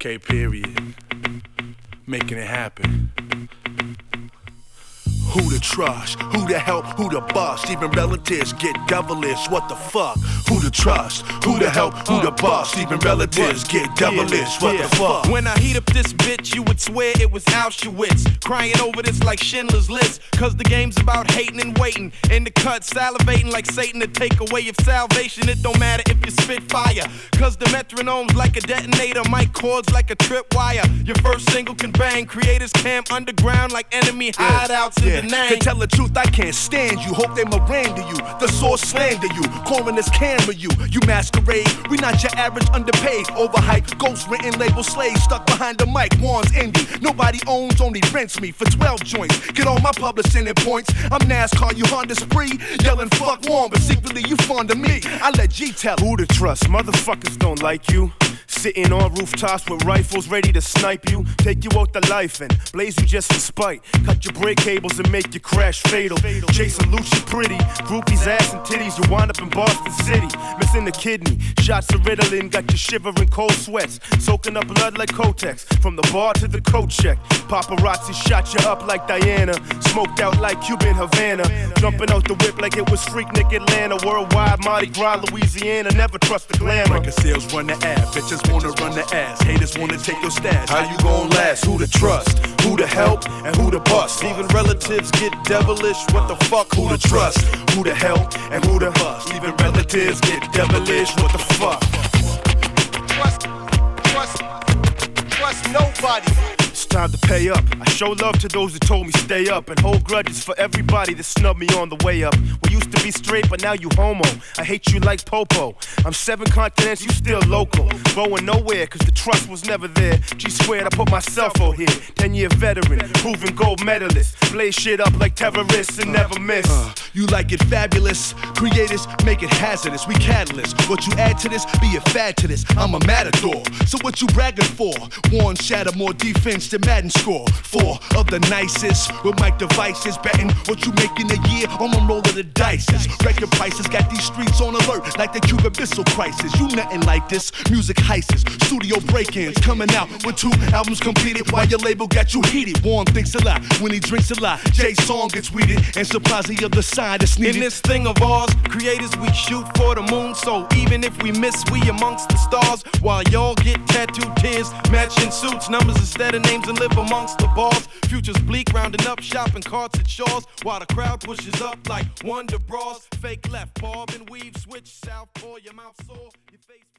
K period. Making it happen. Who to trust? Who to help? Who to bust? Even relatives get devilish. What the fuck? Who to trust? Who to help? Who to bust? Even relatives get devilish. What the fuck? When I heat up this bitch, you would swear it was Auschwitz. Crying over this like Schindler's List. Cause the game's about hating and waiting. In the cut, salivating like Satan to take away your salvation. It don't matter if you spit fire. Cause the metronome's like a detonator. Mic chords like a tripwire. Your first single can bang. Creators camp underground like enemy hideouts in the name. To tell the truth, I can't stand you. Hope they Miranda you. The source slander you. Coroners camera you. You masquerade. We not your average underpaid. Overhyped, ghost written label slave. Stuck behind the mic. Warns indie. Nobody owns, only rents me for 12 joints. Get all my publishing in points. I'm NASCAR, you Honda Spree. Yelling fuck Warren, but secretly you fond of me. I let G tell who to trust. Motherfuckers don't like you. Sitting on rooftops with rifles ready to snipe you. Take you out the life and blaze you just for spite. Cut your brake cables and make you crash fatal. Jason Lucci pretty, groupies ass and titties. You wind up in Boston City, missing the kidney. Shots of Ritalin got you shivering cold sweats. Soaking up blood like Kotex, from the bar to the coat check. Paparazzi shot you up like Diana. Smoked out like Cuban Havana. Jumping out the whip like it was Freaknik Atlanta. Worldwide, Mardi Gras, Louisiana. Never trust the glamour. Record sales run the ad, bitches wanna run the ass. Haters wanna take your stash. How you gon' last? Who to trust? Who to help? And who to bust? Even relatives get devilish. What the fuck? Who to trust? Who to help? And who to bust? Even relatives get devilish. What the fuck? Trust nobody. It's time to pay up. I show love to those who told me stay up, and hold grudges for everybody that snubbed me on the way up. We used to be straight, but now you homo. I hate you like Popo. I'm 7 continents, you still local. Going nowhere, cause the trust was never there. G squared, I put myself out here. 10-year veteran, proven gold medalist. Blaze shit up like terrorists and never miss. You like it fabulous. Creators make it hazardous. We catalysts. What you add to this, be a fad to this. I'm a matador. So what you bragging for? One shatter, more defense than Madden score. 4 of the nicest with mic devices. Betting what you make in a year on my roll of the dices. Record prices got these streets on alert like the Cuban Missile Crisis. You nothing like this. Music heists, studio break-ins. Coming out with 2 albums completed while your label got you heated. Warren thinks a lot when he drinks a lot. Jay's song gets weeded and supplies the other side that's needed. In this thing of ours, creators, we shoot for the moon. So even if we miss, we amongst the stars. While y'all get tattooed tears, matching suits, numbers instead of names, and live amongst the bars. Future's bleak, rounding up shopping carts at Shaw's, while the crowd pushes up like Wonder Bras. Fake left, bob and weave, switch south, pour your mouth sore, your face